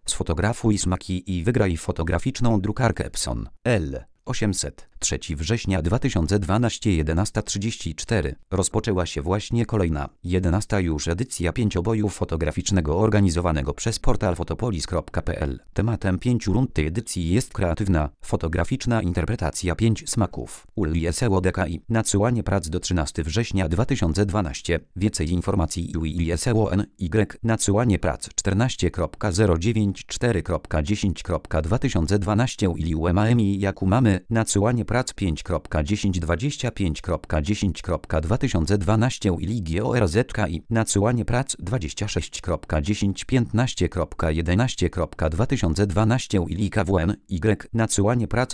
Sfotografuj smaki i wygraj fotograficzną drukarkę Epson L 800. 3 września 2012 11:34. Rozpoczęła się właśnie kolejna, 11. już edycja pięcioboju fotograficznego organizowanego przez portal fotopolis.pl. Tematem 5 rund tej edycji jest kreatywna, fotograficzna interpretacja 5 smaków. ULISEO DKI. Nadsyłanie prac do 13 września 2012. Więcej informacji ULISEO NY. Nadsyłanie prac 14.094.10.2012 UMAMI Jakumamy. Nadsyłanie prac 5.10.25.10.2012 ILIGORZKI. Nadsyłanie prac 26.15.15.11.2012 ILIKWNY. Nadsyłanie prac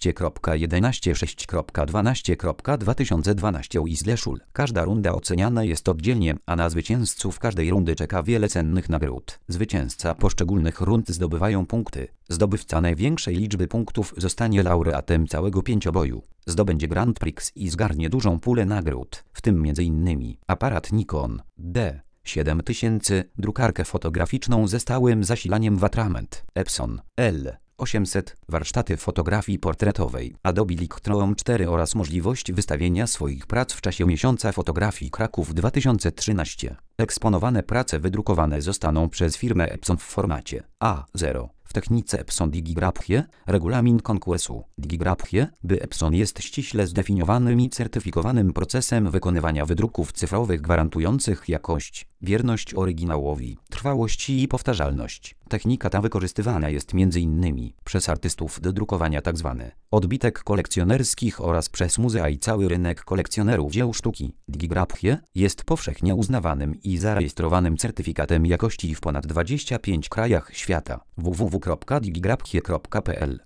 16.11.6.12.2012 IZLESZUL. Każda runda oceniana jest oddzielnie, a na zwycięzców każdej rundy czeka wiele cennych nagród. Zwycięzca poszczególnych rund zdobywają punkty. Zdobywca największej liczby punktów zostanie laureatem całego pięcioboju. Zdobędzie Grand Prix i zgarnie dużą pulę nagród, w tym m.in. aparat Nikon D7000, drukarkę fotograficzną ze stałym zasilaniem w atrament Epson L 800, warsztaty fotografii portretowej Adobe Lightroom 4 oraz możliwość wystawienia swoich prac w czasie miesiąca fotografii Kraków 2013. Eksponowane prace wydrukowane zostaną przez firmę Epson w formacie A0. W technice Epson DigiGraphy, regulamin konkursu DigiGraphy, by Epson jest ściśle zdefiniowanym i certyfikowanym procesem wykonywania wydruków cyfrowych gwarantujących jakość, wierność oryginałowi, trwałość i powtarzalność. Technika ta wykorzystywana jest m.in. przez artystów do drukowania tzw. odbitek kolekcjonerskich oraz przez muzea i cały rynek kolekcjonerów dzieł sztuki. DigiGraphy jest powszechnie uznawanym i zarejestrowanym certyfikatem jakości w ponad 25 krajach świata. www.digigraphy.pl